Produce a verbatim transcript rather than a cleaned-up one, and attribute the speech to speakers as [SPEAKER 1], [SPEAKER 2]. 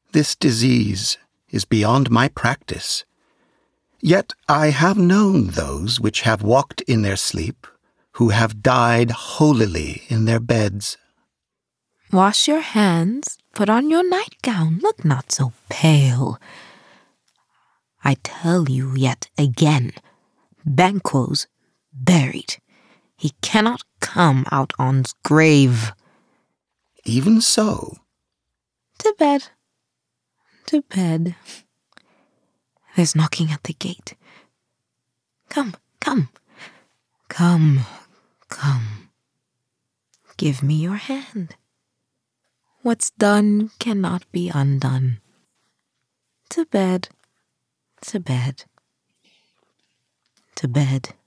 [SPEAKER 1] This disease is beyond my practice. Yet I have known those which have walked in their sleep, who have died holily in their beds.
[SPEAKER 2] Wash your hands, put on your nightgown, look not so pale. I tell you yet again, Banquo's buried. He cannot come out on's grave.
[SPEAKER 1] Even so.
[SPEAKER 2] To bed, to bed. There's knocking at the gate. Come, come, come, come. Give me your hand. What's done cannot be undone. To bed, to bed, to bed.